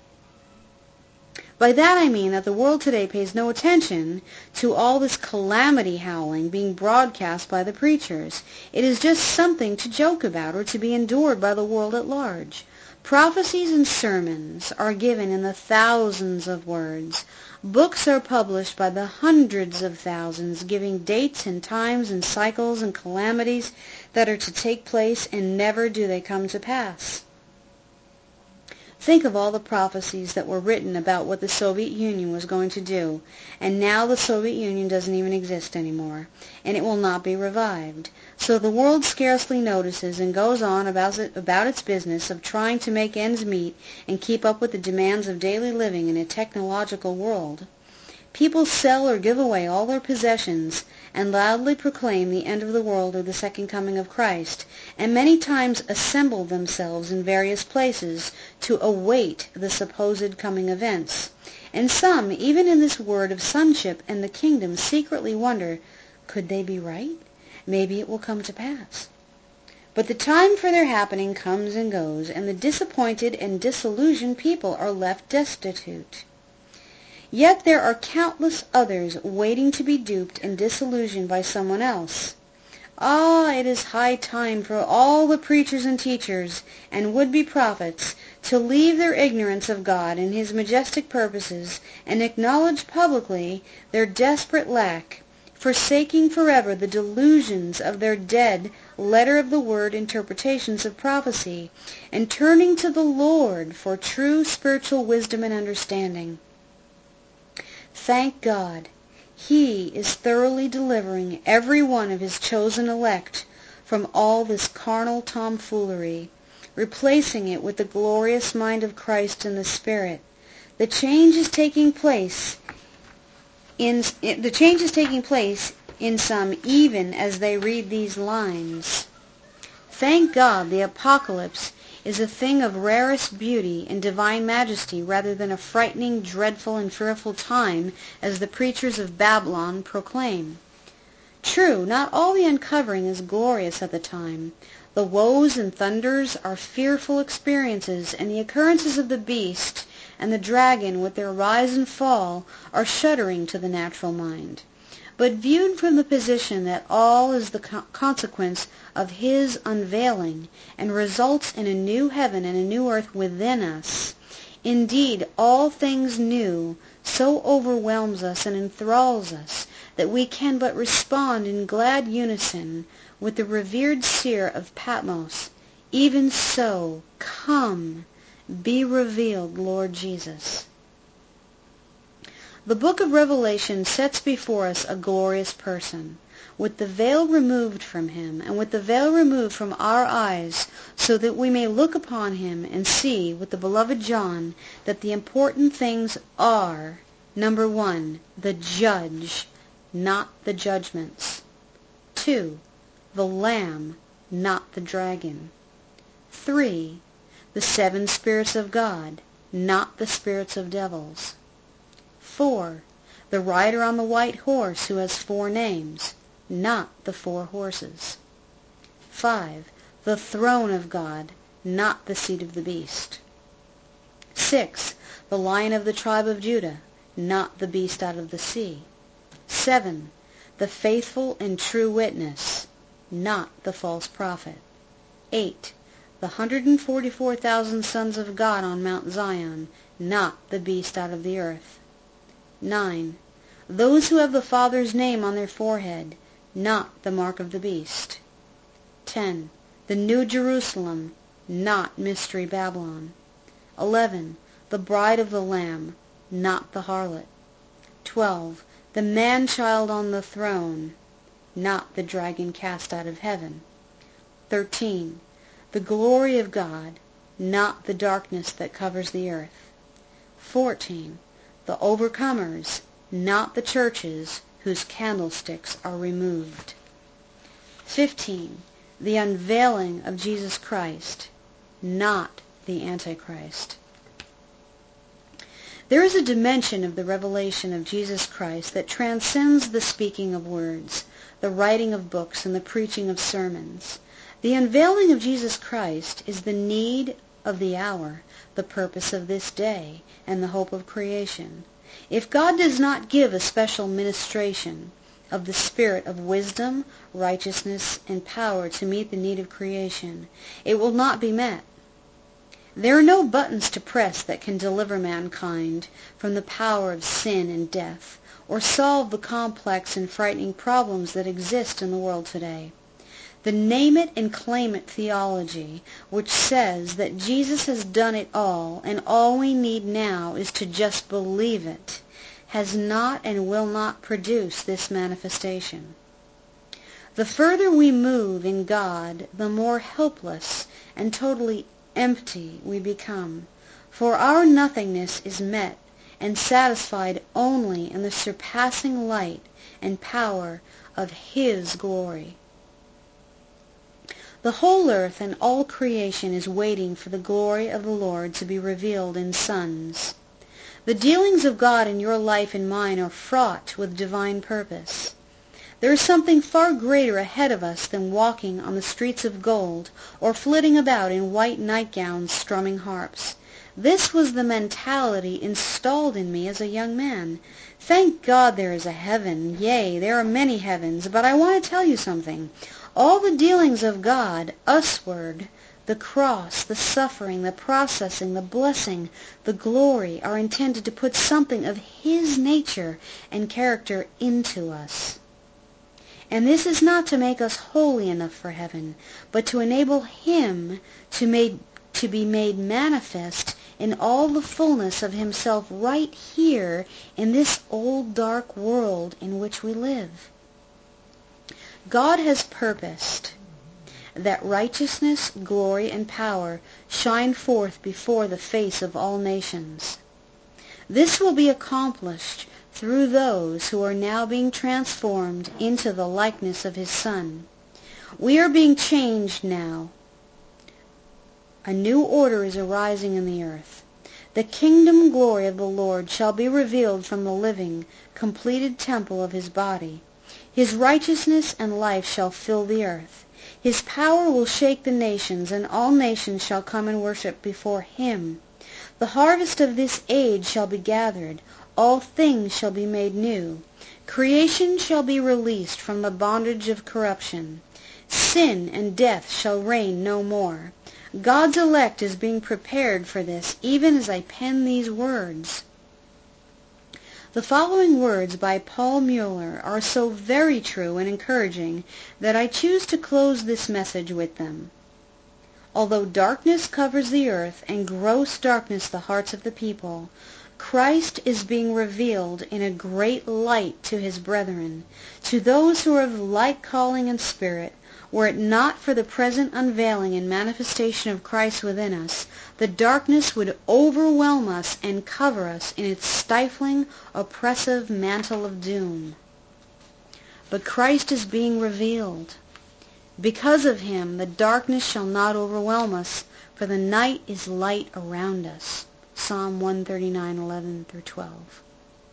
By that I mean that the world today pays no attention to all this calamity howling being broadcast by the preachers. It is just something to joke about or to be endured by the world at large. Prophecies and sermons are given in the thousands of words. Books are published by the hundreds of thousands, giving dates and times and cycles and calamities that are to take place, and never do they come to pass. Think of all the prophecies that were written about what the Soviet Union was going to do, and now the Soviet Union doesn't even exist anymore, and it will not be revived. So the world scarcely notices and goes on about, it, about its business of trying to make ends meet and keep up with the demands of daily living in a technological world. People sell or give away all their possessions and loudly proclaim the end of the world or the second coming of Christ, and many times assemble themselves in various places to await the supposed coming events. And some, even in this word of sonship and the kingdom, secretly wonder, could they be right? Maybe it will come to pass. But the time for their happening comes and goes, and the disappointed and disillusioned people are left destitute. Yet there are countless others waiting to be duped and disillusioned by someone else. Ah, it is high time for all the preachers and teachers and would-be prophets to leave their ignorance of God and His majestic purposes and acknowledge publicly their desperate lack, forsaking forever the delusions of their dead letter-of-the-word interpretations of prophecy, and turning to the Lord for true spiritual wisdom and understanding. Thank God, He is thoroughly delivering every one of His chosen elect from all this carnal tomfoolery, replacing it with the glorious mind of Christ and the Spirit. The change is taking place in the change is taking place in some even as they read these lines. Thank God the Apocalypse is a thing of rarest beauty and divine majesty rather than a frightening, dreadful, and fearful time as the preachers of Babylon proclaim. True, not all the uncovering is glorious at the time. The woes and thunders are fearful experiences, and the occurrences of the beast and the dragon with their rise and fall are shuddering to the natural mind. But viewed from the position that all is the co- consequence of his unveiling and results in a new heaven and a new earth within us, indeed all things new so overwhelms us and enthralls us that we can but respond in glad unison with the revered seer of Patmos, even so, come, be revealed, Lord Jesus. The book of Revelation sets before us a glorious person, with the veil removed from him, and with the veil removed from our eyes, so that we may look upon him and see, with the beloved John, that the important things are, number one, the judge, not the judgments. Two, the Lamb, not the dragon. Three, the seven spirits of God, not the spirits of devils. Four, the rider on the white horse who has four names, not the four horses. Five, the throne of God, not the seat of the beast. Six, the Lion of the tribe of Judah, not the beast out of the sea. Seven, the faithful and true witness, not the false prophet. Eight, the one hundred forty-four thousand sons of God on Mount Zion, not the beast out of the earth. Nine, those who have the Father's name on their forehead, not the mark of the beast. Ten, the New Jerusalem, not Mystery Babylon. Eleven, the bride of the Lamb, not the harlot. Twelve, the man-child on the throne, not the dragon cast out of heaven. Thirteen, the glory of God, not the darkness that covers the earth. Fourteen, the overcomers, not the churches whose candlesticks are removed. Fifteen, the unveiling of Jesus Christ, not the Antichrist. There is a dimension of the revelation of Jesus Christ that transcends the speaking of words, the writing of books, and the preaching of sermons. The unveiling of Jesus Christ is the need of the hour, the purpose of this day, and the hope of creation. If God does not give a special ministration of the spirit of wisdom, righteousness, and power to meet the need of creation, it will not be met. There are no buttons to press that can deliver mankind from the power of sin and death, or solve the complex and frightening problems that exist in the world today. The name it and claim it theology, which says that Jesus has done it all and all we need now is to just believe it, has not and will not produce this manifestation. The further we move in God, the more helpless and totally empty we become, for our nothingness is met and satisfied only in the surpassing light and power of His glory. The whole earth and all creation is waiting for the glory of the Lord to be revealed in sons. The dealings of God in your life and mine are fraught with divine purpose. There is something far greater ahead of us than walking on the streets of gold or flitting about in white nightgowns strumming harps. This was the mentality installed in me as a young man. Thank God there is a heaven. Yea, there are many heavens. But I want to tell you something. All the dealings of God, usward, the cross, the suffering, the processing, the blessing, the glory, are intended to put something of His nature and character into us. And this is not to make us holy enough for heaven, but to enable Him to, made, to be made manifest in all the fullness of Himself right here in this old dark world in which we live. God has purposed that righteousness, glory, and power shine forth before the face of all nations. This will be accomplished through those who are now being transformed into the likeness of his Son. We are being changed now. A new order is arising in the earth. The kingdom glory of the Lord shall be revealed from the living, completed temple of his body. His righteousness and life shall fill the earth. His power will shake the nations, and all nations shall come and worship before him. The harvest of this age shall be gathered. All things shall be made new. Creation shall be released from the bondage of corruption. Sin and death shall reign no more. God's elect is being prepared for this, even as I pen these words. The following words by Paul Mueller are so very true and encouraging that I choose to close this message with them. Although darkness covers the earth and gross darkness the hearts of the people, Christ is being revealed in a great light to his brethren, to those who are of like calling and spirit. Were it not for the present unveiling and manifestation of Christ within us, the darkness would overwhelm us and cover us in its stifling, oppressive mantle of doom. But Christ is being revealed. Because of him, the darkness shall not overwhelm us, for the night is light around us. Psalm one thirty-nine, eleven through twelve.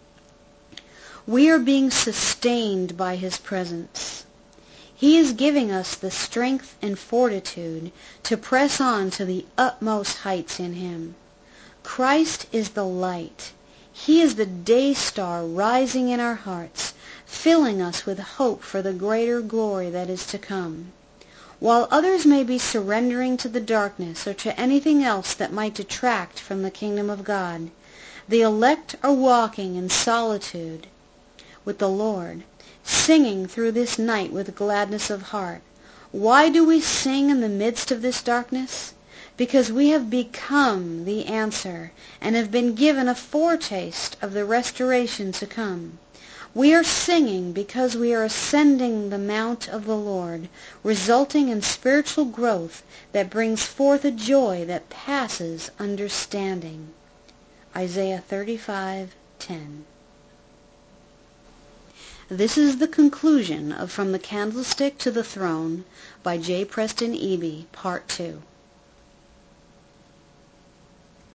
We are being sustained by his presence. He is giving us the strength and fortitude to press on to the utmost heights in him. Christ is the light. He is the day star rising in our hearts, filling us with hope for the greater glory that is to come. While others may be surrendering to the darkness or to anything else that might detract from the kingdom of God, the elect are walking in solitude with the Lord, singing through this night with gladness of heart. Why do we sing in the midst of this darkness? Because we have become the answer and have been given a foretaste of the restoration to come. We are singing because we are ascending the mount of the Lord, resulting in spiritual growth that brings forth a joy that passes understanding. Isaiah thirty-five ten. This is the conclusion of From the Candlestick to the Throne by J. Preston Eby, Part two.